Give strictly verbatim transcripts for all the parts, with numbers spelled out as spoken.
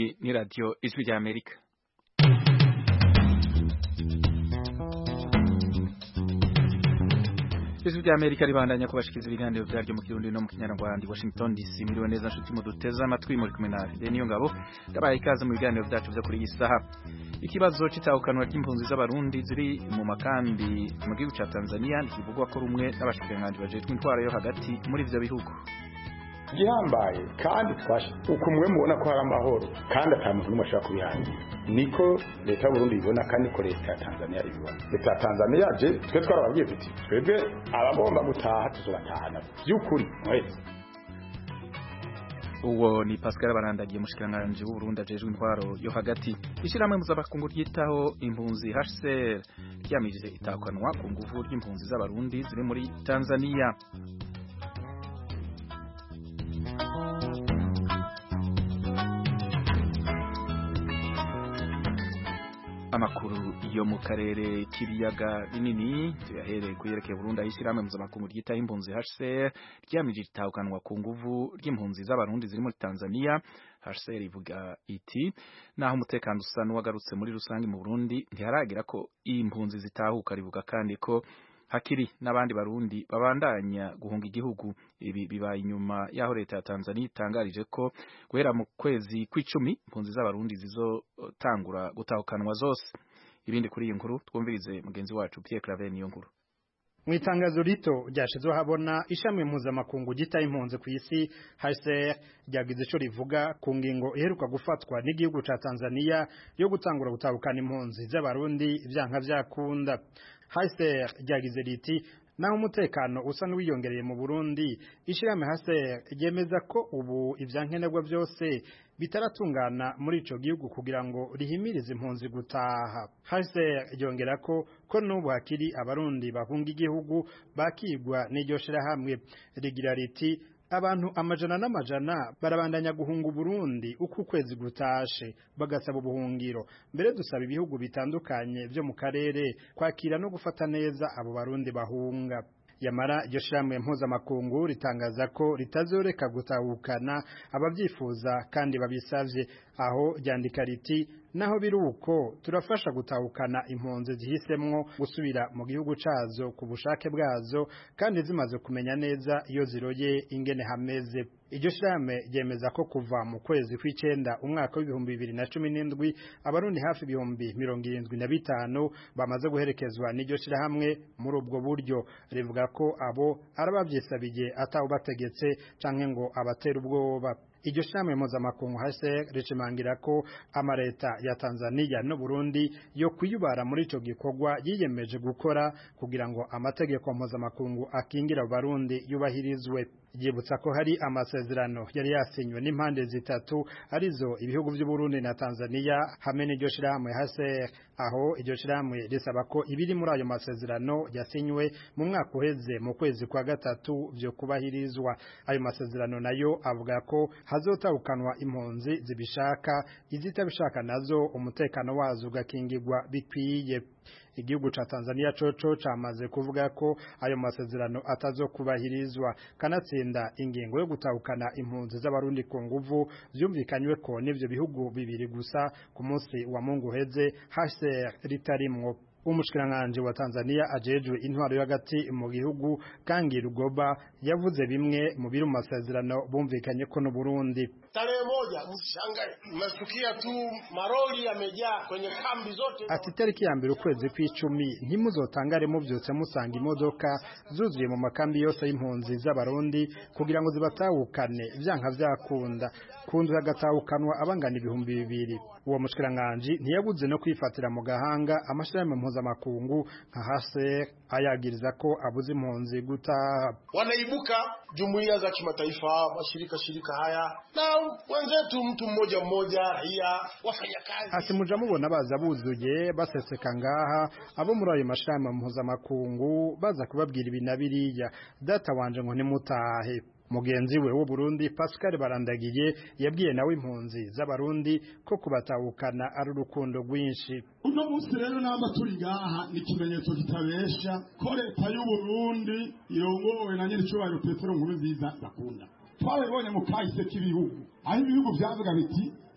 Iyi ni radio Ijwi rya Amerika. Ijwi rya Amerika ribandanya kubashikiza ibiganiro byaryo mu Kirundi no mu Kinyarwanda. Washington D C miriwe neza nshuti mu duteza amatwi muri kumwe na Deniyo Ngabo. Ndabaye ikaze mu biganiro byacu byo kuri iyi saha. Ikibazo cy'itahukanwa ry'impunzi z'abarundi ziri mu makambi mu gihugu cya Tanzania kivugwa ko rumwe n'abashikiranganji bajejwe intwaro yo hagati muri ivyo bihugu. Gihambaye kandi twashe ukumwe mubona ko hari amahoro kandi atamuntu n'umwe ashaka kubihangira niko leta y'u Burundi ibona kandi ko leta ya Tanzania ibibona. Leta ya Tanzania je twe twarababwiye tuti twebwe abagomba gutaha tuzobatahana by'ukuri mwese. Uwo ni Pascal Barandagiye mushikiranganje w'u Burundi ajejwe intwaro yo hagati. Ishiramwe muzabakungu ryitaho impunzi H C R ryamije itahukanwa ku nguvu ry'impunzi z'abarundi ziri muri Tanzania. Amakuru yo mu karere k'ibiyaga binini tuyahereye kuyerekeye Burundi ayishiramwe mpuzamakungu ryitaho impunzi H C R ryamije itahukanwa ku nguvu ry'impunzi z'abarundi ziri muri Tanzania. H C R ivuga iti naho umutekano usa n'uwagarutse muri rusange mu Burundi ntiharagira ko impunzi zitahuka, rivuga kandi ko hakiri n'abandi barundi babandanya guhunga igihugu. Ibi bibaye inyuma yaho leta ya Tanzania itangarije ko guhera mu kwezi kw'icumi impunzi z'abarundi zizotangura gutahukanwa zose. Ibindi kuri iyi nkuru twumvirize mugenzi wacu Pierre Claver niyo nkuru. Mwitangazo rito ryashizwe habona ishami mpuzamakungu gita impunzi ku isi H C R ryagize ico rivuga ku ngingo iheruka gufatwa n'igihugu ca Tanzania yo gutangura gutahukana impunzi z'abarundi ivyanka vyakunda. H C R ryagize riti naho umutekano usa n'uwiyongereye mu Burundi, ishirahamwe H C R ryemeza ko ubu ivyankenerwa byose bitaratungana muri ico gihugu kugira ngo rihimirize impunzi gutaha. H C R ryongera ko ko n'ubu hakiri abarundi bahunga igihugu bakigwa n'iryo shirahamwe. Rigira riti abantu amajana n'amajana barabandanya guhunga Burundi uko kwezi gutashe bagasaba ubuhungiro. Mbere dusaba ibihugu bitandukanye byo mu karere kwakira no gufata neza abo barundi bahunga. Yamara iryo shirahamwe mpuzamakungu ritangaza ko ritazoreka gutahukana abavyifuza kandi babisavye. Aho ryandika riti naho biruko turafasha gutahukana impunzi zihisemwo gusubira mu gihugu cazo ku bushake bwazo kandi zimaze kumenya neza iyo ziroye ingene hameze. Iryo shirahamwe ryemeza ko kuva mu kwezi kw'icenda umwaka w'ibihumbi bibiri na cumi n'indwi abarundi hafi ibihumbi mirongo irindwi na bitanu bamaze guherekezwa n'iryo shirahamwe muri ubwo buryo. Rivuga ko abo arabavyisabiye ataho bategetse canke ngo abatera ubwoba. Iryo shirahamwe mpuzamakungu H C R rishimangira ko amareta ya Tanzania no Burundi yo kwiyubara muri ico gikorwa yiyemeje gukora kugira ngo amategeko mpuzamakungu akingira abarundi yubahirizwe. Yibutsa ko hari amasezerano yari yasinywe n'impande zitatu arizo ibihugu by'u Burundi na Tanzania hamwe n'iryo shirahamwe H C R, aho iryo shirahamwe risaba ko ibiri muri ayo masezerano yasinywe mu mwaka uheze mu kwezi kwa gatatu byo kubahirizwa. Ayo masezerano nayo avuga ko hazotahukanwa impunzi zibishaka, izitabishaka nazo umutekano wazo ugakingirwa bikwiye. Igihugu ca Tanzania coco camaze kuvuga ko ayo masezerano atazokubahirizwa, kanatsinda ingingo yo gutahukana impunzi z'abarundi ku nguvu vyumvikanywe ko n'ivyo bihugu bibiri gusa ku munsi wa Mungu heze H C R ritarimwo. Umushikiranganje wa Tanzania ajejwe intwaro y'agati mu gihugu Kangi Rugoba yavuze bimwe mu biri mu masezerano bumvikanye ko no Burundi. Tarehe moja msishangae mnasikia tu maroli yamejaa kwenye kambi zote. Ati tariki ya mbere ukwezi kw'icumi ntimuzotangare mu byose musanga imodoka zuzuye mu makambi yose y'impunzi z'abarundi kugira ngo zibatahukane vyanka vyakunda kundu hagatahukanwa abangana ibihumbi bibiri. Uwo mushikiranganje ntiyabuze no kwifatira mu gahanga amashirahamwe mpuzamakungu nka H C R ayagiriza ko abuze impunzi gutaha. Wanaibuka jumuiya za kimataifa, mashirika shirika haya na wenzetu mtu mmoja mmoja raia wafanyakazi. Ati muja mubona baza buzuye baseseka ngaha abo muri ayo mashirahamwe mpuzamakungu baza kubabwira ibinabiriya data wanje ngo nimutahe. Mugenzi we w'u Burundi Pascal Barandagiye yabwiye nawe impunzi z'abarundi ko kubatahukana ari urukundo rwinshi. Uno munsi rero namba turi ngaha ni kimenyetso kitabesha ko leta y'u Burundi irongowe na nyiricubahiro Petero Nkurunziza bakunda. Twabibonye mu kahise k'ibihugu aho ibihugu byavuga biti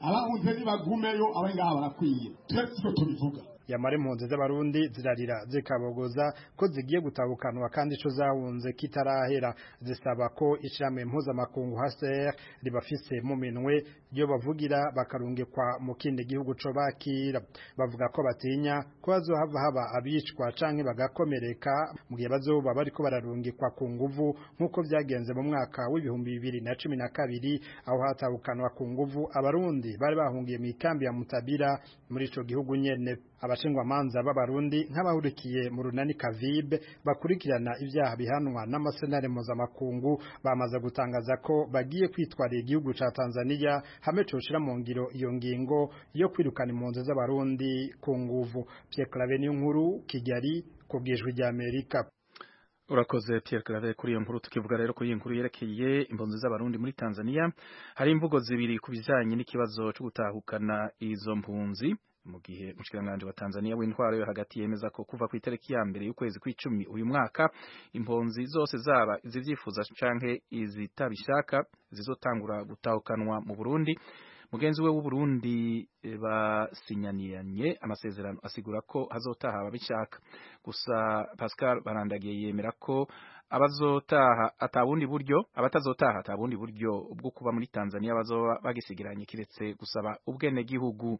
abahunze nibagumeyo abari ngaha barakwiye twese siko tubivuga. Yamara impunzi z'abarundi zirarira zikabogoza ko zigiye gutabukanwa kandi ico zahunze kitarahera, zisaba ko ishirahamwe mpuzamakungu H C R ribafise mu minwe iyo bavugira bakarungikwa mu kindi gihugu co bakira. Bavuga ko batinya ko bazohava haba abicwa canke bagakomereka mu gihe bazoba bariko bararungikwa ku nguvu nk'uko vyagenze mu mwaka w'ibihumbi bibiri na cumi na kabiri aho hatabukanwa ku nguvu abarundi bari bahungiye mu ikambi ya Mutabira muri ico gihugu nyene. Abashingwamanza b'abarundi nk'abahurikiye mu runani Kavibe bakurikirana ivyaha bihanwa n'amasenare mpuzamakungu bamaze gutangaza ko bagiye kwitwarira igihugu ca Tanzania hamwe coshira mu ngiro iyo ngingo yo kwirukana impunzi z'abarundi ku nguvu. Pierre Claver nkuru Kigali ku bwijwi rya Amerika. Urakoze Pierre Claver kuri iyo nkuru. Tukivuga rero kuri iyi nkuru yerekeye impunzi z'abarundi muri Tanzania, hari imvugo zibiri kubijanye n'ikibazo cyo gutahukana izo mpunzi, mu gihe mushikiranganje wa Tanzania w'intwaro yo hagati yemeza ko kuva ku itariki ya mbere y'ukwezi kw'icumi uyu mwaka impunzi zose zaba izivyifuza canke izitabishaka zizotangura gutahukanwa mu Burundi. Mugenzi we w'u Burundi basinyaniye amasezerano asigura ko hazotaha ababishaka, gusa Pascal Barandagiye yemera ko abazotaha atabundi buryo abatazotaha atabundi buryo bwo kuba muri Tanzania bazoba bagisigiranye kiretse gusaba ubwene gihugu.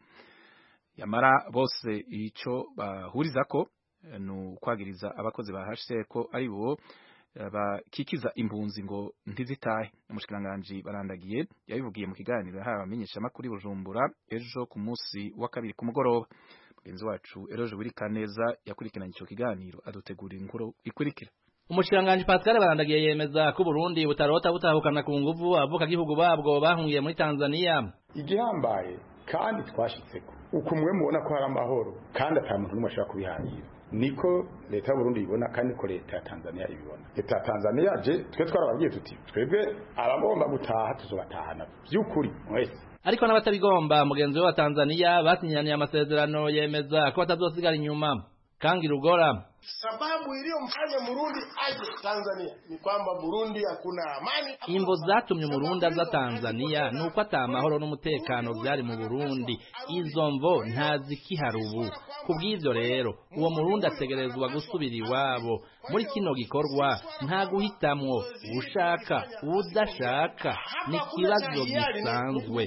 Yamara bose ico bahuriza ko no kwagiriza abakozi ba H C R ko ari bo bakikiza impunzi ngo ntizitahe. Umushikiranganje Barandagiye yabivugiye mu kiganiro yahawe amenyesha makuru Bujumbura ejo ku munsi wa kabiri ku mugoroba. Mugenzi wacu Eroje Burikaneza yakurikiranye ico kiganiro adutegura inkuru ikurikira. Umushikiranganje Pascal Barandagiye yemeza ko Burundi butarota butahukana ku nguvu avuka gihugu babwo bahungiye muri Tanzania. Igihambaye kandi twashitseko ukumwe mubona ko hari amahoro kandi atamuntu n'umwe ashaka kubihangira niko leta y'u Burundi ibona kandi ko leta ya Tanzania ibibona. Leta ya Tanzania je twe twarababwiye tuti twebwe abagomba gutaha tuzobatahana by'ukuri mwese, ariko n'abatabigomba mugenzi we wa Tanzania basinyaniye amasezerano yemeza ko batazosigara inyuma. Kangi Rugora: sababu iliyomfanya Burundi aje Tanzania ni kwamba Burundi hakuna amani. Imvo zatumye Burundi aza Tanzania nuko atamahoro n'umutekano byari mu Burundi. Izo mvo ntazikiharubu. Kubw'ivyo rero uwo Burundi ategerezwa gusubira iwabo. Muri kino gikorwa nta guhitamwo ushaka udashaka, ni kibazo gisanzwe.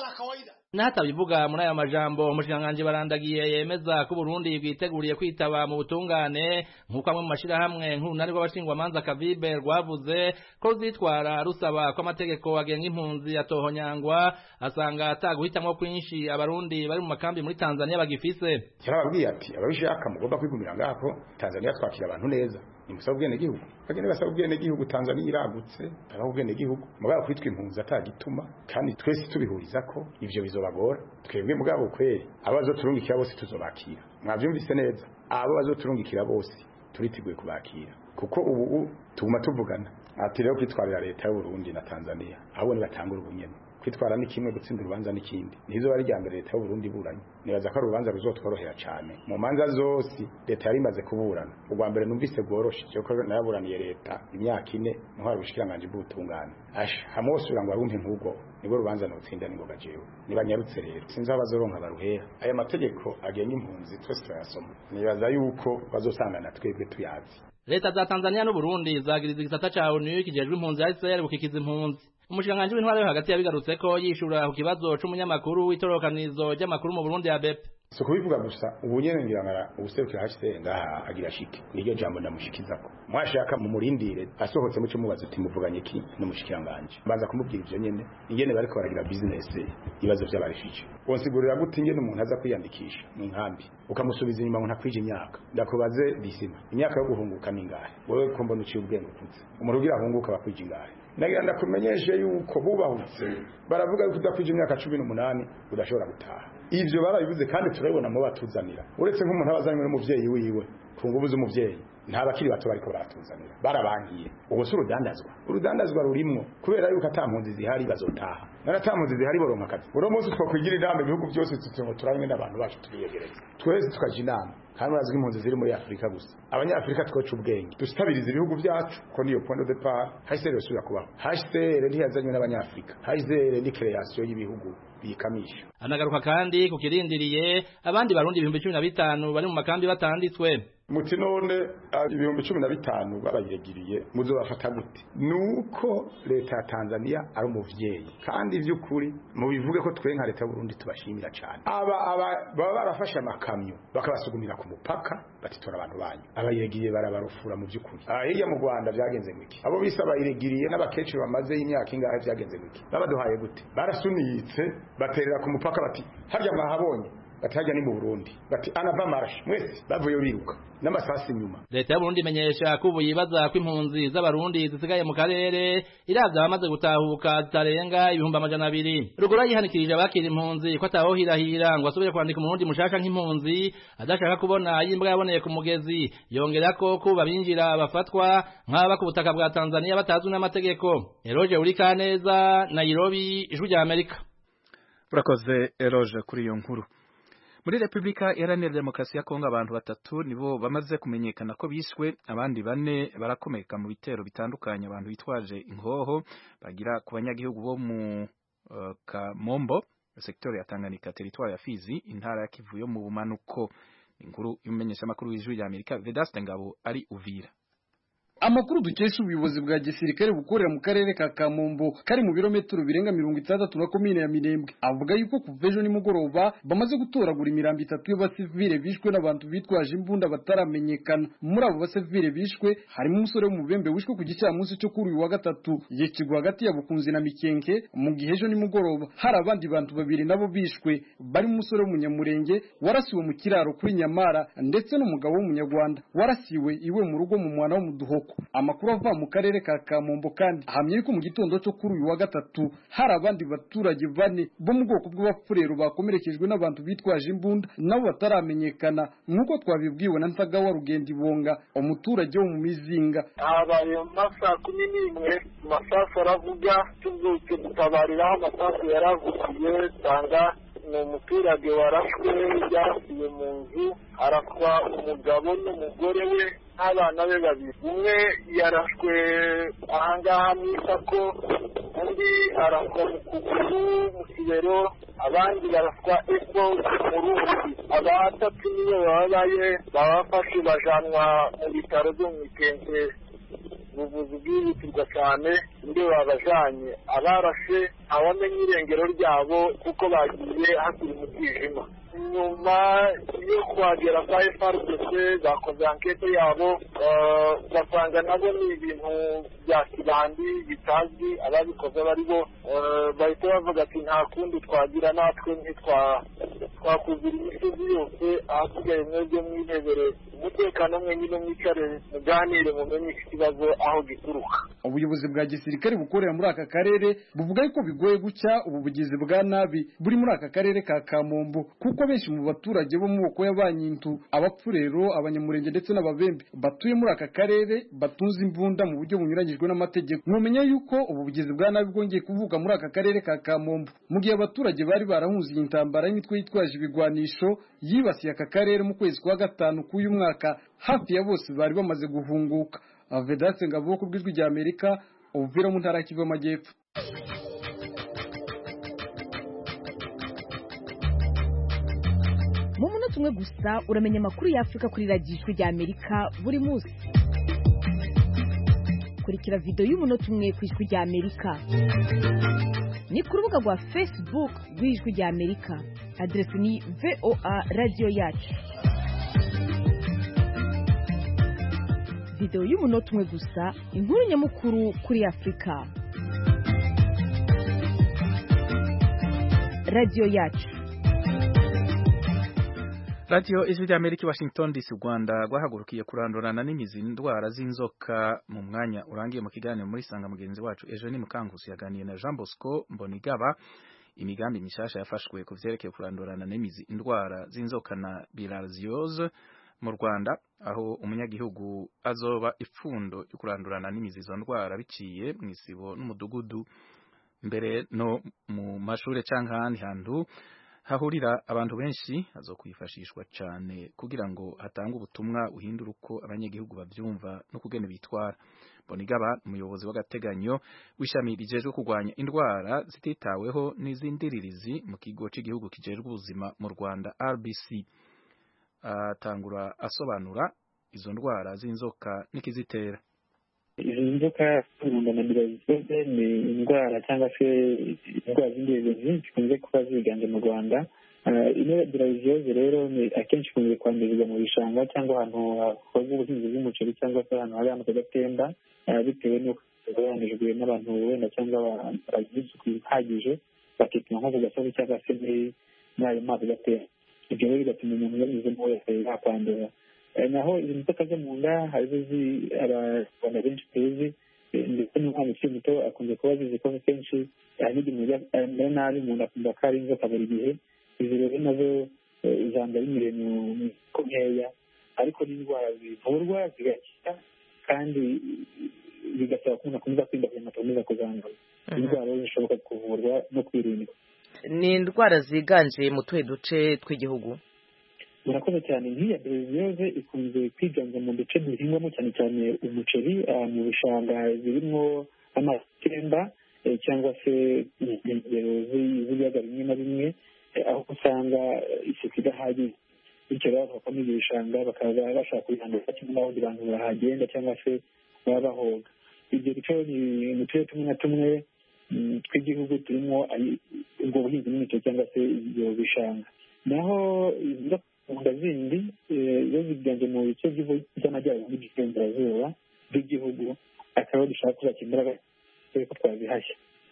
Nata bivuga muri aya majambo umushikiranganje Barandagiye yemeza ko Burundi bwiteguriye kwitaba mu butungane nk'uko amwe mu mashirahamwe nk'urunani rw'abashingwamanza Kavibe rwavuze ko zitwara rusaba ko amategeko agenga impunzi yatohonyangwa, asanga ataguhitamwo kwinshi abarundi bari mu makambi muri Tanzania bagifise. Yarababwiye ati ababishaka mugomba kwigumira ngako Tanzania twakira abantu neza. Nimusaba ubwene gihugu bagende basaba ubwene gihugu Tanzania iragutse aho ubwene gihugu mugabo kwitwa impunzi atagituma kandi twese tubihuriza ko ivyo bizobagora. Twebwe mugabo kweri abazo turungikira bose tuzobakira. Mwavyumvise neza, abo bazoturungikira bose turiteguye kubakira kuko ubu tuguma tuvugana ati rero kwitwarira leta y'u Burundi na Tanzania abo ni batangura ubunyene. Kwitwara ni kimwe, gutsinda urubanza n'ikindi. Nizo bari ryambere leta y'u Burundi buranye. Nibaza ko urubanza ruzotworohera cyane. Mu manza zose leta yari imaze kuburana. Ubwa mbere numvise bworoshe cyo ko nayaburaniye leta imyaka ine ntwara ubushikiranganje bw'ubutungane. Asha hamosura ngo arumpe nkugo nibo rubanza n'utsinda ningoga jewe. Nibanyarutse rero sinzi abazoronka baruhera. Aya mategeko agenga impunzi twese turayasoma. Nibaza yuko bazosangana twebwe tuyazi. Leta za Tanzania n'u Burundi zagiriza igisata ca O N U kijejwe impunzi H C R gukikiza impunzi. Umushikiranganje w'intwaro yo hagati yabigarutse ko yishura ku kibazo c'umunyamakuru w'itorokanizo ry'amakuru mu Burundi ya B E P. So kubivuga gusa ubunyene ngirangara ubuserukira H C R ngaha agira shike. Iryo jambo ndamushikizako. Mwashaka mu murindire asohotse mu cyo mubaza uti muvuganye ki n'umushikiranganje. Baza kumubwira ivyo nyene ingene bariko baragira business ibibazo by'abarifije. Wonsigurira gute ingene umuntu aza kwiyandikisha mu nkambi ukamusubiza inyuma ngo ntakwije imyaka. Ndakubaze disima imyaka yo guhunguka ningahe? Wewe ko mbona uciye ubwenge kuze. Umuntu ugira ahunguka bakwije ingahe? Nagira ndakumenyeshe yuko bubahutse baravuga yuko udakwije imyaka cumi n'umunani udashobora gutaha. Ivyo barabivuze kandi turabibona mu batuzanira. Uretse nk'umuntu abazanywe n'umuvyeyi wiwe ku ngubu z'umuvyeyi nta bakiri bato bariko baratuzanira barabangiye ubu si urudandazwa urudandazwa rurimwo kubera yuko ata mpunzi zihari bazotaha nara ata mpunzi zihari boronka akazi uno munsi twakwigira inama ibihugu byose tutingo turanywe n'abantu bacu turiyegereza twese tukaja inama kandi barazwi impunzi ziri muri Afrika gusa abanyafrika twoca ubwenge dustabiriza ibihugu byacu ko niyo point de départ H C R yosubira kubaho H C R ntiyazanywe n'abanyafrika H C R ni création y'ibihugu bikamisha. Anagaruka kandi kukirindiriye abandi barundi ibihumbi cumi na bitanu bari mu makambi batanditswe. Muti none ibihumbi cumi na bitanu babayiregiriye muzo bafata gute? Nuko leta ya Tanzania ari umuvyeyi kandi ivy'ukuri mu bivuge ko twe nka leta y'u Burundi tubashimira cyane. Aba aba baba barafashe amakamyo bakabasugumira ku mupaka batitora abantu banyu. Abayiregiriye barabarufura mu by'ukuri. Ah hirya mu Rwanda byagenze ngiki? Abo bise abayiregiriye n'abakecuru bamaze imyaka ingahe byagenze ngiki? Babaduhaye gute? Barasunitse baterera ku mupaka bati harya mwahabonye batajya ni mu Burundi bati anava marsh mwese bavuye biruka n'amasasi nyuma. Leta y'u Burundi imenyesha ko ubuyibaza ko impunzi z'abarundi zisigaye mu karere iravya bamaze gutahuka zitarenga ibihumbi amajana abiri. Rugura yihanikirije abakira impunzi ko ataho hirahira ngo asubire kwandika umurundi mushasha nk'impunzi adashaka kubona yimbwa yaboneye ku mugezi yongera ko kuba binjira bafatwa nk'aba ku butaka bwa Tanzania batazwi n'amategeko. Eroje Urikaneza, Nairobi, Ijwi rya Amerika. Urakoze Eroje kuri iyo nkuru. Muri Republika Iharanira Demokarasi ya Kongo abantu batatu nibo bamaze kumenyekana ko bishwe abandi bane barakomeka mu bitero bitandukanye abantu bitwaje inkoho bagira ku banyagihugu bo mu uh, Kamombo secteur ya Tanganyika territoire ya Fizi intara ya Kivu yo mu bumanuko. Inkuru y'umumenyesha makuru w'Ijwi rya Amerika Vedaste Ngabo ari Uvira. Amakuru dukesha ubuyobozi bwa gisirikare bukorera mu karere ka Kamombo kari mu birometero birenga mirongo itandatu na komine ya Minembwe avuga yuko kuva ejo nimugoroba bamaze gutoragura imirambo itatu y'abasivile bishwe n'abantu bitwaje imbunda bataramenyekana. Muri abo basivile bishwe harimo umusore w'umubembe wishwe ku gicamunsi cyo kuri uyu wa gatatu yekigwa hagati ya Bukunzi na Mikenke. Mu gihe ejo nimugoroba hari abandi bantu babiri nabo bishwe bari umusore w'umunyamurenge warasiwe mu kiraro kuri Nyamara ndetse n'umugabo w'umunyarwanda warasiwe iwe mu rugo mu mwana wo mu Duhoko. Amakuru ava mu karere ka Kamombo kandi ahamye ko mu gitondo cyo kuri uyu wa gatatu hari abandi baturage bane bo mu bwoko bw'abapfurero bakomerekejwe n'abantu bitwaje imbunda nabo bataramenyekana nk'uko twabibwiwe na Ntagawa Rugendi Bonga umuturage wo mu Mizinga. Habaye masa kumi n'imwe masasu aravuga tubyutse gutabariraho amasasu yaravugiye tanga ni umuturage warashwe yasiye mu nzu araswa umugabo n'umugore we n'abana be babiri. Umwe yarashwe ahangaha mu isako undi araswa mu kuguru mu kibero abandi baraswa epfo mu rundi. Abatatu niyo babaye babafashe bajanwa mu bitaro byo mu Mikenke ubuvuzi bwihutirwa cyane ndi babajanye abarashe abamenye irengero ryabo kuko bagiye hakiri mu kwijima. Nyuma yo kwagera kwa F R D C bakoze ankete yabo basanga nabo ni ibintu bya kibandi bitazwi ababikoze bari bo bahita bavuga ati nta kundi twagira natwe ntitwa twakuzira imisozi yose ahasigaye mwebwe mwihebere umutekano mwe nyine mwicare muganire mumenye ikibazo aho gituruka. Ubuyobozi bwa gisirikare bukorera muri aka karere buvuga yuko bigoye gucya ubu bugizi bwa nabi buri muri aka karere ka Kamombo kuko benshi mu baturage bo mu boko y'abanyintu abapfurero abanyamurenge ndetse n'ababembe batuye muri aka karere batunze imbunda mu buryo bunyuranyijwe n'amategeko. Numenya yuko ubu bugizi bwa nabi bwongeye kuvuga muri aka karere ka Kamombo mu gihe abaturage bari barahunze intambara y'imitwe yitwaje ibigwanisho yibasiye aka karere mu kwezi kwa gatanu k'uyu mwaka hafi ya bose bari bamaze guhunguka. Vedaste Ngabo ku bw'Ijwi rya Amerika Uvira mu ntara y'Kivu y'Amajyepfo. Mu munota umwe gusa uramenya amakuru ya Afrika kuri radiyo Ijwi rya Amerika buri munsi. Kurikira video y'umunota umwe ku Ijwi rya Amerika ni ku rubuga rwa Facebook rw'Ijwi rya Amerika, adresi ni V O A Radio Yacu. Video y'umunota umwe gusa, inkuru nyamukuru kuri Afrika. Radio Yacu. Radio Ijwi rya Amerika Washington D C Rwanda rwahagurukiye kurandurana n'imizi ndwara z'inzoka mu mwanya urangiye mu kiganiro muri sanga mugenzi wacu ejo ni Mukankusi yaganiye na Jean Bosco Mbonigaba imigambi mishasha yafashwe ku vyerekeye kurandurana n'imizi indwara z'inzoka na bilharziose mu Rwanda aho umunyagihugu azoba ipfundo ryo kurandurana n'imizi izo ndwara biciye mu isibo n'umudugudu mbere no mu mashure canke ahandi hantu hahurira abantu benshi hazokwifashishwa cyane kugira ngo hatange ubutumwa uhindura uko abanyagihugu bavyumva no kugene bitwara. Bonigaba umuyobozi w'agateganyo w'ishami rijejwe kurwanya indwara zititaweho n'izindirizi mu kigo cy'igihugu kijejwe ubuzima mu Rwanda R B C atangura asobanura izo ndwara z'inzoka n'ikizitera. Izo nzoka z'umunaniro ni indwara cyangwa se indwara z'indirizi zikunze kuba ziganje mu Rwanda. Inodiraziyoze rero ni akenshi ikunze kwandurira mu bishanga cyangwa ahantu hakorwa ubuhinzi bw'umuceri cyangwa se ahantu hari amazi agatemba bitewe n'uko yabanijwe n'abantu wenda cyangwa bagize isuku ihagije bakituma nko ku gasozi cyangwa se muri ayo mazi agatemba. Ibyo rero bigatuma umuntu yanyuzemo wese yakwandura. Naho izi nzoka zo mu nda harizo abana benshi tuzi ndetse n'umwana ukiri muto akunze kuba azizi ko kenshi hari igihe amera nabi umuntu akumva ko ari inzoka buri gihe. Izi rero nazo usanga binyuriye mu miko nkeya ariko n'indwara zivurwa zigakira kandi bigasaba ko umuntu akomeza kwirinda kugira ngo atakomeza kuzandura. Indwara zishoboka kuvurwa no kwirindwa. Ni indwara ziganje mu tuhe duce tw'igihugu? Murakoze cyane. Nk'iya deriziyoze ikunze kwiganje mu duce duhingwamo cyane cyane umuceri mu bishanga birimo amazi atemba cyangwa se inkengero z'ibiyaga bimwe na bimwe aho usanga isuku idahagije. Bityo rero bakavamo ibyo bishanga bakaba bashaka kubihandura kimwe n'abandi bantu bahagenda cyangwa se baba bahoga. Ibyo bice ni mu turere tumwe na tumwe tw'igihugu turimo ubwo buhinzi n'imiceri cyangwa se ibyo bishanga. Naho inda zindi zo ziganje mu bice by'amajyaruguru n'iburengerazuba bw'igihugu akaba dushaka kuzakemura ko twazihashya.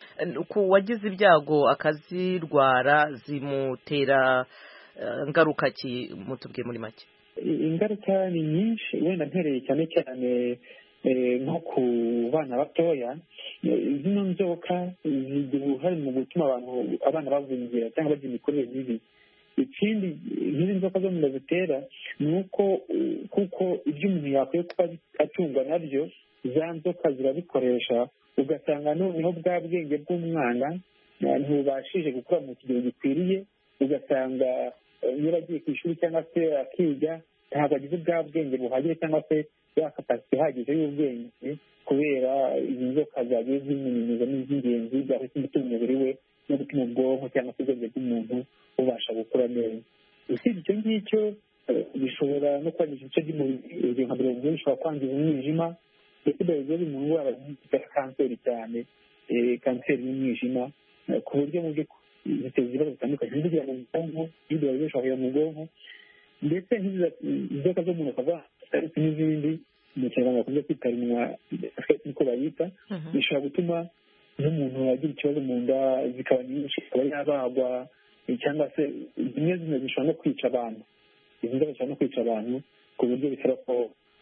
Ku wagize ibyago akazirwara zimutera ngaruka ki mutubwiye muri make? Ingaruka ni nyinshi wenda ntereye cyane cyane nko ku bana batoya. Zino nzoka zigira uruhare mu gutuma abantu abana bagwingira cyangwa bagira imikorere mibi. Ikindi nk'izi nzoka zo mu nda zitera ni uko kuko ibyo umuntu yakwiye kuba atungwa nabyo za nzoka zirabikoresha ugasanga noneho bwa bwenge bw'umwana ntubashije gukora mu kigero gikwiriye. Ugasanga niba agiye ku ishuri cyangwa se akiga ntabwo agize bwa bwenge buhagije cyangwa se ya kapasite ihagije y'ubwenge kubera izi nzoka zagiye zimunyunyuza n'iz'ingenzi zahise gutuma umubiri we no gutuma ubwonko cyangwa se ubwenge bw'umuntu bubasha gukora neza. Usibye icyo ngicyo bishobora no kwangiza ibice by'umubiri. Urugero nka deriziyoze bishobora kwangiza umwijima ndetse deriziyoze mu ndwara zitera kanseri cyane kanseri y'umwijima ku buryo mu by'ukuri ziteza ibibazo bitandukanye zigera mu bwonko deriziyoze zishobora mu bwonko ndetse inzoka zo mu nda zikaba ndetse n'izindi mu kinyarwanda bakunze kwita rinwa niko bayita bishobora gutuma n'umuntu agira ikibazo mu nda zikaba nyinshi akaba yabagwa cyangwa se zimwe zimwe zishobora no kwica abantu. Izi nzoka zishobora no kwica abantu ku buryo bisaba ko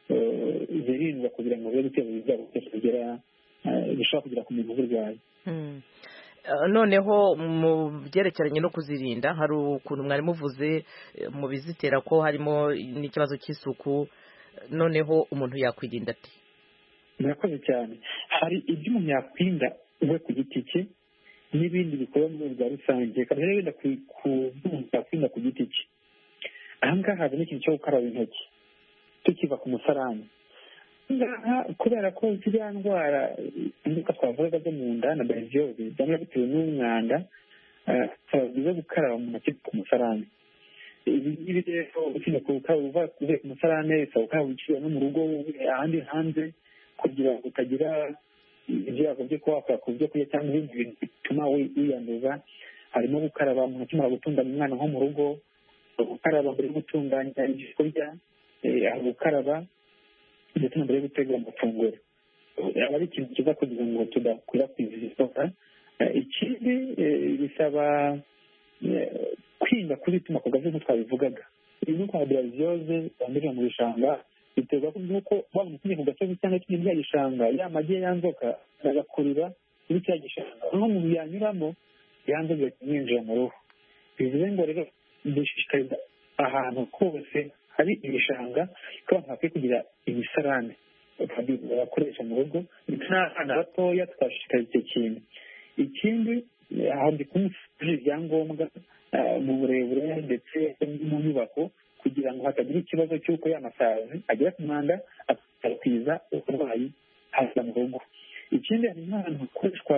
zirindwa kugira ngo bibe biteza ibyago byose bigera bishobora kugera ku muntu uzirwaye. Noneho mu byerekeranye no kuzirinda hari ukuntu mwari muvuze mu bizitera ko harimo n'ikibazo cy'isuku. Noneho umuntu yakwirinda ati? Murakoze cyane. Hari ibyo umuntu yakwirinda we ku giti cye n'ibindi bikorwa mu rwego rwa rusange kandi rero wenda kwirinda ku giti cye. Aha ngaha hazamo ikintu cyo gukaraba intoki tukiva ku musarani. Kubera ko ziriya ndwara inzoka twavugaga zo mu nda na deriziyoze zaba bitewe n'umwanda bisaba byiza gukaraba mu ntoki ku musarani. Ibi ngibi rero usibye gukaraba uvuye ku musarane bisaba gukaraba uciye no mu rugo ahandi hanze kugira ngo utagira ibyago byo kuba wakora ku byo kurya cyangwa ibindi bintu bituma wiyanduza. Harimo gukaraba umuntu akimara gutunganya umwana nko mu rugo, gukaraba mbere yo gutunganya ibyo kurya, gukaraba ndetse mbere yo gutegura amafunguro. Aba ari ikintu cyiza kugira ngo tudakwirakwiza izi nzoka. Ikindi bisaba kwirinda kuzituma ku gasozi nk'uko twabivugaga. Izi ndwara deriziyoze zandurira mu bishanga biterwa n'uko waba umukinnyi ku gasozi cyangwa kimwe muri ya gishanga ya magi ya nzoka agakurira muri cya gishanga aho umuntu yanyuramo ya nzoka yinjira mu ruhu. Bivuze ngo rero dushishikariza ahantu hose hari ibishanga ko abantu bakwiye kugira imisarane bakoresha mu rugo ndetse n'abana batoya twashishikariza icyo kintu. Ikindi aho ndi kumufasha ibyangombwa mu burebure ndetse mu nyubako kugira ngo hatagira ikibazo cy'uko y'amasazi agera ku mwanda akwiza uburwayi haza mu rugo. Ikindi hari n'ahantu hakoreshwa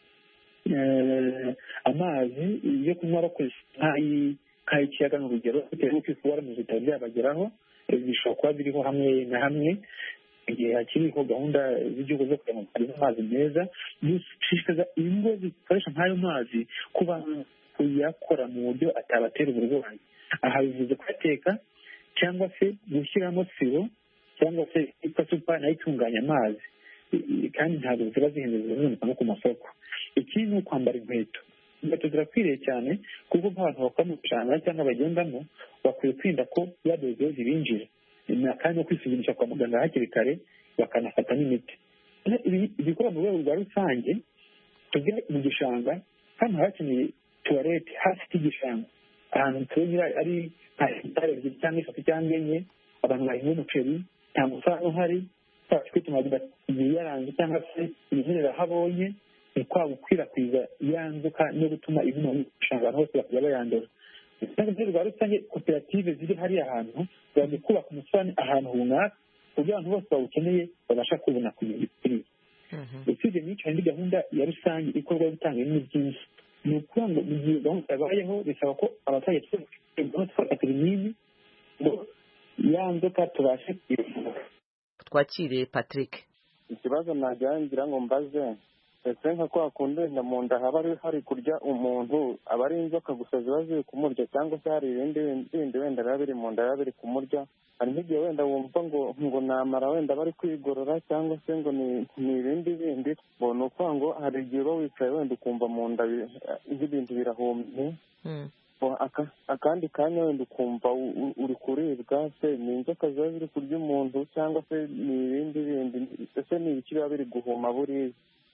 amazi yo kunywa bakoresha nk'ay'ikiyaga ni urugero bitewe n'uko ifuwara mu bitaro byabageraho bishobora kuba biriho hamwe na hamwe igihe hakiriho gahunda z'igihugu zo kugira ngo harimo amazi meza. Dushishikariza ingo zikoresha nk'ayo mazi kuba kuyakora mu buryo atabatera uburwayi. Aha bivuze kuyateka cyangwa se gushyiramo siro cyangwa se ipasupa nayo itunganya amazi kandi ntabwo ziba zihenze ziboneka no ku masoko. Ikindi ni ukwambara inkweto. Inkweto zirakwiriye cyane kuko nk'abantu bakora mu bishanga cyangwa bagendamo bakwiye kwirinda ko yadoze zibinjira kandi no kwisuzumisha kwa muganga hakiri kare bakanafata n'imiti. Ibikorwa mu rwego rwa rusange tugere mu gishanga hano hakeneye tuwarete hafi y'igishanga ahantu tugira ari nka hegitari ebyiri cyangwa eshatu cyangwa enye abantu bahinga umuceri nta musaruro uhari twacu kwituma igihe yaranze cyangwa se ibizerera habonye ni kwa gukwirakwiza ya nzoka no gutuma ibino mu gishanga hose bakajya bayandura. Mu rwego rwa rusange koperative ziri hariya ahantu zimaze kubaka umusarane ahantu runaka kugira abantu bose bawukeneye babasha kubona ku gihe. Usibye n'icyo hari indi gahunda ya rusange ikorwa yo gutanga ibintu byinshi. Ni ukuvuga ngo mu gihe gahunda yabayeho bisaba ko abaturage twafata ibinini ngo ya nzoka tubashe kuyivura. Twakire Patrick. Ikibazo najya ngira ngo mbaze ese nka kwa kundi wenda mu nda haba hari kurya umuntu aba ari inzoka gusa ziba ziri kumurya cyangwa se hari ibindi bindi wenda biba biri mu nda biba biri kumurya. Hari nk'igihe wenda wumva ngo ngo namara wenda bari kwigorora cyangwa se ngo ni ibindi bindi ngo ni ukuvuga ngo hari igihe uba wicaye wenda ukumva mu nda nk'ibintu birahumye akandi kanya wenda ukumva uri kuribwa. Se ni inzoka ziba ziri kurya umuntu cyangwa se ni ibindi bindi ese ni ibiki biba biri guhuma buriya?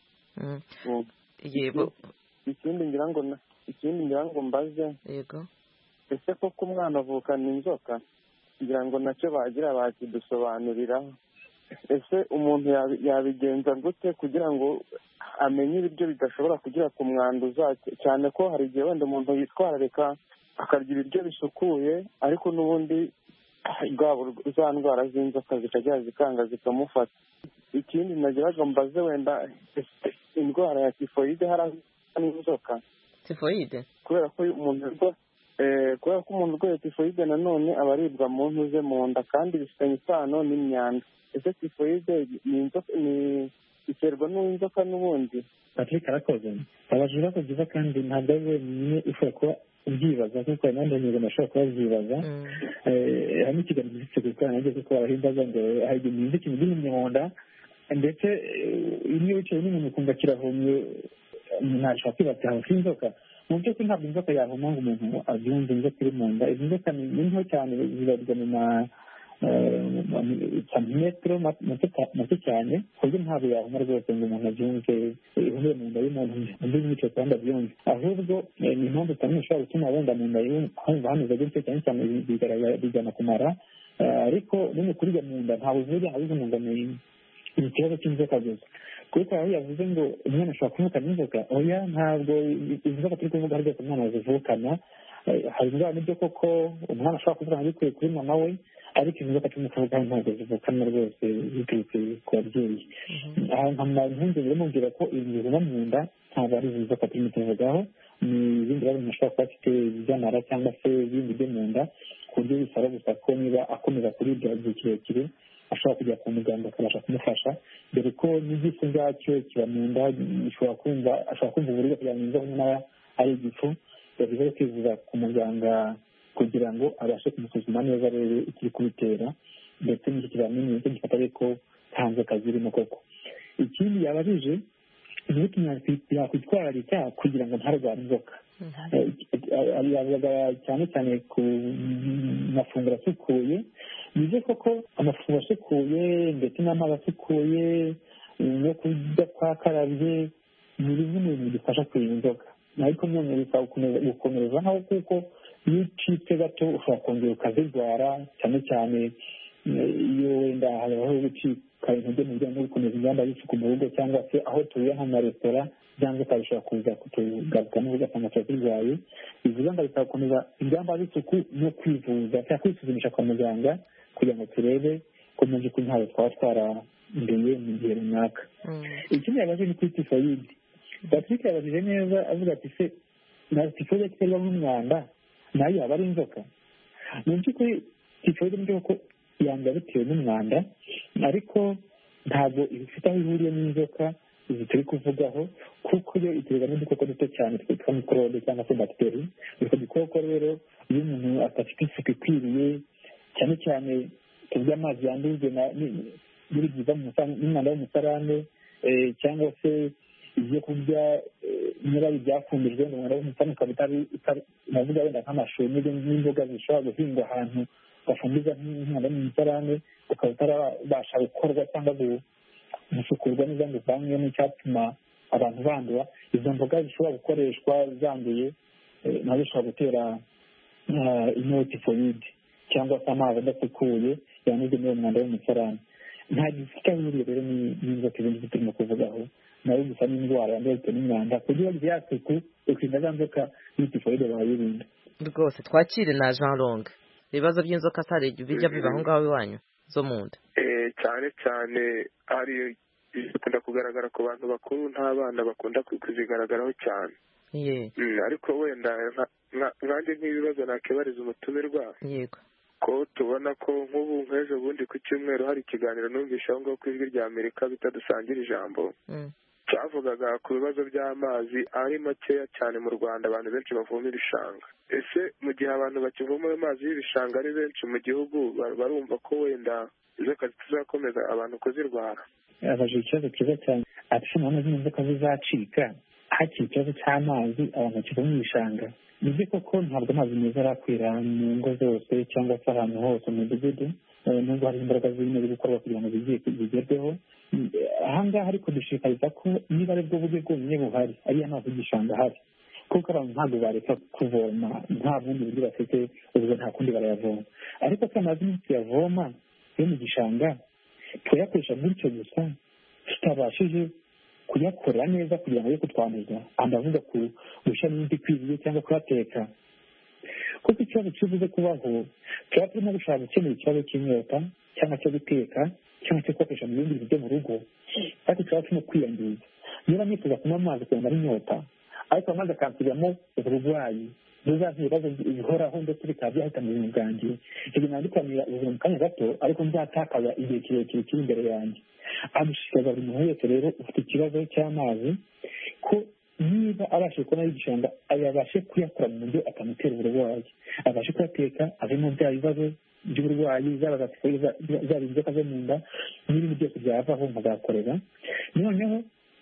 Yego. Ikindi ngira ngo ikindi ngira ngo mbaze yego ese koko umwana avukana inzoka ngira ngo nacyo bagira bakidusobanuriraho. Ese umuntu yabigenza gute kugira ngo amenye ibiryo bidashobora kugira ku mwanduza cyane ko hari igihe wenda umuntu yitwararika akarya ibiryo bisukuye ariko n'ubundi za ndwara z'inzoka zikajya zikanga zikamufata. Ikindi nagiraga mbaze wenda indwara ya tifoyide hari n'inzoka tifoyide kubera ko umuntu kubera ko umuntu urwaye tifoyide nanone aba aribwa mu ntuze mu nda kandi bifitanye isano n'imyanda. Ese tifoyide ni inzoka ni iterwa n'inzoka n'ubundi? Patrick arakoze abajura ibibazo byiza kandi ntabwo ari wenyine ushobora kuba ubyibaza kuko hari n'abandi bantu bashobora kuba babyibaza. Hari n'ikiganiro gifite gukorana kuko abahindaza ngo hari igihe umuntu ikintu gihumye mu nda ndetse iyo wicaye n'umuntu ukumva kirahumye ntashobora kwibaza hafi inzoka. Mu by'ukuri ntabwo inzoka yahuma ngo umuntu abyumve inzoka iri mu nda. Izi nzoka ni nto cyane zibarirwa mu ma santimetero make cyane ku buryo ntabwo yahuma rwose ngo umuntu abyumve ihuye mu nda y'umuntu undi yicaye kandi abyumve. Ahubwo ni impamvu cyane ishobora gutuma wenda mu nda humva hameze gutyo cyane cyane bijyana kumara ariko no kurya mu nda ntabwo uvuga abize mu nda ni ikibazo cy'inzoka gusa kuko aho yavuze ngo umwana ashobora kuvukana inzoka oya ntabwo inzoka turi kuvuga ari rwose umwana azivukana. Hari indwara n'ibyo koko umwana ashobora kuvukana bikuye kuri mama we ariko inzoka turimo kuvuga ntabwo zivukana rwose biturutse ku babyeyi. Aha nkamara impungenge mubwira ko ibintu biva mu nda ntabwo ari inzoka turimo tuvugaho ni ibindi bibazo umuntu ashobora kuba afite iby'amara cyangwa se ibindi byo mu nda ku buryo bisaba gusa ko niba akomeza kuribwa igihe kirekire ashobora kujya kwa muganga akabasha kumufasha dore ko n'igifu ubwacyo kiba mu nda ashobora kumva ashobora kumva uburibwe kugira ngo inzoka nyuma ari igifu yavuze kwivuza ku muganga kugira ngo abashe kumusuzuma neza arebe ikiri kubitera ndetse n'iki kizamini nicyo gifata ariko nta nzoka zirimo koko. Ikindi yabajije ni uko yakwitwararika kugira ngo ntarware inzoka. Yavuga cyane cyane ku mafunguro asukuye. Ni byo koko amafunguro asukuye ndetse n'amazi asukuye no kurya twakarabye ni bimwe mu bintu bidufasha kwirinda inzoka ariko none bisaba gukomereza nkaho kuko iyo ucitse gato ushobora kongera ukazirwara cyane cyane iyo wenda habaho gucika intege mu bijyanye no gukomeza ingamba z'isuku mu rugo cyangwa se aho tuye nko mu maresitora cyangwa ukabishobora kuza kutugaruka n'ubu ugasanga turazirwaye bivuga ngo bisaba gukomeza ingamba z'isuku no kwivuza cyangwa kwisuzumisha kwa muganga kugira ngo turebe ko mu by'ukuri ntawe twaba twaranduye mu gihe runaka. ikindi yabaje ni kuri tifoyide. Patrick yabajije neza avuga ati se na tifoyide iterwa n'umwanda nayo yaba ari inzoka? mu by'ukuri tifoyide ni ko yanga bitewe n'umwanda ariko ntabwo ifite aho ihuriye n'inzoka izi turi kuvugaho kuko yo iterwa n'udukoko duto cyane twitwa mikorobe cyangwa se bagiteri. utwo dukoko rero iyo umuntu adafite isuku ikwiriye cyane cyane turya amazi yandujwe n'ibyiva n'umwanda w'umusarane cyangwa se ibyo kurya niba ari ibyafumbijwe umwanda w'umusarane ukaba utari navuga wenda nk'amashu n'imboga zishobora guhingwa ahantu bafumbiza nk'umwanda w'umusarane ukaba utarabasha gukorwa cyangwa gusukurwa neza ngo uvanwe n'icyatuma abantu bandura. izo mboga zishobora gukoreshwa zanduye nazo zishobora gutera inotifoyide cyangwa se amazi adasukuye yanyuze muri uwo mwanda w'umusarane. nta gifite ahuriye rero n'inzoka ibindi turimo kuvugaho nayo gusa n'indwara yandura bitewe n'umwanda kugira ngo ya suku ukirinda za nzoka n'itifoyide bayirinda. rwose twakire na Jean Long ibibazo by'inzoka sare bijya biba aho ngaho iwanyu zo mu nda. cyane cyane hari bikunda kugaragara ku bantu bakuru n'abana bakunda kuzigaragaraho cyane. ariko wenda nkanjye nk'ibibazo nakibariza umutumirwa yego ko tubona ko nk'ubu nk'ejo bundi ku cyumweru hari ikiganiro numvise aho ngaho ku ijwi rya Amerika bita dusangira ijambo cyavugaga ku bibazo by'amazi ari makeya cyane mu Rwanda abantu benshi bavoma ibishanga. ese mu gihe abantu bakivoma ayo mazi y'ibishanga ari benshi mu gihugu barumva ko wenda izo kazi tuzakomeza abantu kuzirwara? abaje ikibazo cyiza cyane ati se none zino nzoka zizacika hakiri ikibazo cy'amazi abantu bakivoma mu bishanga. nibyo koko ntabwo amazi meza arakwira mu ngo zose cyangwa se ahantu hose mu midugudu nubwo hari imbaraga zirimo ziri gukorwa kugira ngo bigerweho. ahangaha ariko dushishikariza ko niba ari bwo buryo bwonyine buhari ariyo amazi y'igishanga ahari kuko abantu ntabwo bareka kuvoma nta bundi buryo bafite ubwo nta kundi barayavoma. ariko ko amazi tuyavoma yo mu gishanga tuyakoresha gutyo gusa tutabashije kuyakorera neza kugira ngo ye kutwanduza ndavuga ku gushyiramo imiti ikwiriye cyangwa kuyateka kuko ikibazo kibuze kubaho tuba turimo gushaka gukemura ikibazo cy'inyota cyangwa cyo guteka cyangwa cyo kuyakoresha mu bindi bintu byo mu rugo ariko tuba turimo kwiyangiza. niba nifuza kunywa amazi kugira ngo ari inyota ariko amazi akansubiramo uburwayi buzaza ibibazo bihoraho ndetse bikaba byahitana ubuzima bwanjye ibyo nandikwanira ubuzima mu kanya gato ariko nzatakaza igihe kirekire kiri imbere yanjye. adushishikariza buri muntu wese rero ufite ikibazo cy'amazi ko niba abashije kubona igishanga ayabashe kuyakora mu buryo atamutera uburwayi abashe kuyateka avemo bya bibazo by'uburwayi zaba zaba inzoka zo mu nda n'ibindi byose byavaho mugakorera. noneho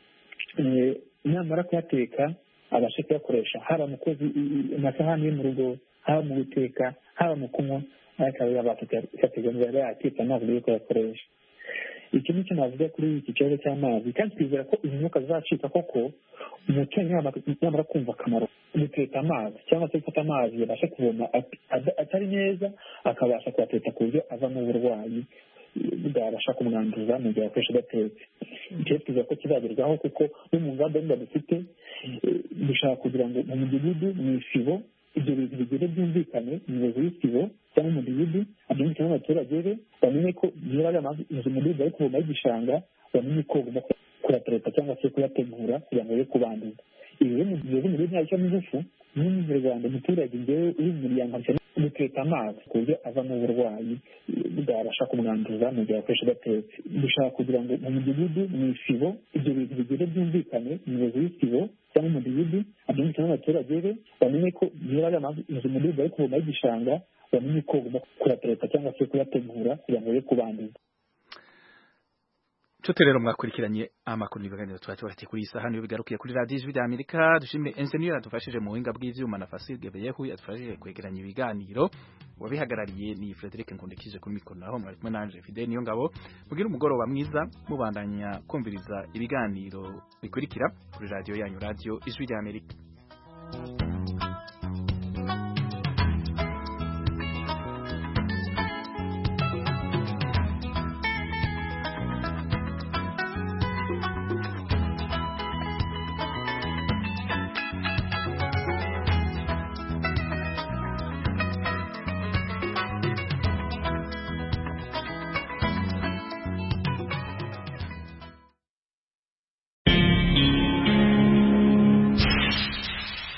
namara kuyateka abashe kuyakoresha haba mu koza amasahani yo mu rugo haba mu guteka haba mu kunywa ariko yabafatiye ngo yateka amazi yo kuyakoresha. iki ni cyo navuga kuri iki kibazo cy'amazi kandi twizera ko izi nzoka zizacika koko umuturanyi yamara kumva akamaro guteka amazi cyangwa se gufata amazi yabasha kuvoma atari neza akabasha kuyateka ku buryo avamo uburwayi bwabasha kumwanduza mu gihe akoresha adatetse. icyo twiza ko kizagerwaho kuko no mu ngamba niba dufite dushaka kugira ngo mu midugudu mu isibo ibyo bintu bigere byumvikane umuyobozi w'isibo cyangwa umudugudu abyumvikane n'abaturage be bamenye ko niba ari amazi inzu umudugudu ari kuvoma y'igishanga bamenye ko bagomba kuyatereka cyangwa se kuyategura kugira ngo ye kubanduza. ibi rero mu gihe muri ntacyo n'ingufu n'umunyarwanda umuturage ngewe uri mu muryango guteka amazi ku buryo avamo uburwayi bwabasha kumwanduza mu gihe akoresha adatetse. dushaka kugira ngo mu mudugudu mu isibo ibyo bintu bigere byumvikane umuyobozi w'isibo cyangwa umudugudu abyumvikane n'abaturage be bamenye ko niba ari amazi inzu umudugudu ari kuvoma y'igishanga bamenye ko bagomba kuyatereka cyangwa se kuyategura kugira ngo ye kubanduza. Nshuti rero mwakurikiranye amakuru n'ibiganiro twacyo kuri iyi saha niyo bigarukiye kuri radiyo ijwi rya Amerika. dushimire engineer yadufashije mu buhinga bw'ivyuma na Fasil Gebeyehu yadufashije kwegeranya ibiganiro wabihagarariye ni Frederic Nkundikije kuri mikoro naho mwari kumwe nanje Fidel niyo ngabo. mugira umugoroba mwiza mubandanya kumviriza ibiganiro bikurikira kuri radiyo yanyu radiyo ijwi rya Amerika.